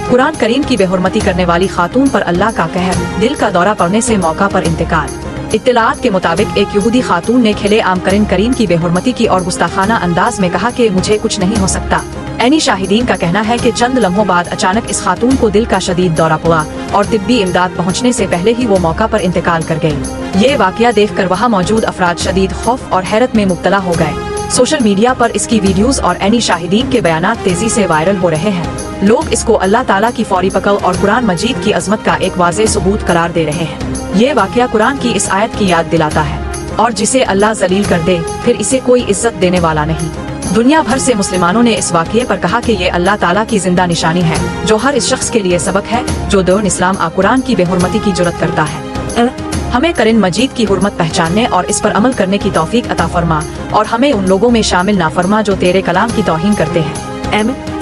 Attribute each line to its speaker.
Speaker 1: कुरान करीम की बेहुरमती करने वाली खातून पर अल्लाह का कहर, दिल का दौरा पड़ने से मौका पर इंतकाल। इत्तलात के मुताबिक एक यहूदी खातून ने खिले आम करीम की बेहुरमती की और गुस्ताखाना अंदाज में कहा कि मुझे कुछ नहीं हो सकता। ऐनी शाहिदीन का कहना है कि चंद लम्हों बाद अचानक इस खातून को दिल का शदीद दौरा पड़ा और तिब्बी इमदाद पहुंचने से पहले ही वो मौका पर इंतकाल कर गई। ये वाकया देखकर वहां मौजूद अफराद शदीद खौफ और हैरत में मुब्तला हो गए। सोशल मीडिया पर इसकी वीडियोस और ऐनी शाहिदीन के बयानात तेजी से वायरल हो रहे हैं। लोग इसको अल्लाह ताला की फौरी पकड़ और कुरान मजीद की अजमत का एक वाज़े सबूत करार दे रहे हैं। ये वाकया कुरान की इस आयत की याद दिलाता है, और जिसे अल्लाह जलील कर दे फिर इसे कोई इज्जत देने वाला नहीं। दुनिया भर से मुसलमानों ने इस वाकये पर कहा कि ये अल्लाह ताला की जिंदा निशानी है, जो हर इस शख्स के लिए सबक है जो दौर इस्लाम कुरान की बेहुरमती की जुर्रत करता है। हमें कुरान मजीद की हुर्मत पहचानने और इस पर अमल करने की तौफीक अता फरमा, और हमें उन लोगों में शामिल ना फरमा जो तेरे कलाम की तौहीन करते हैं।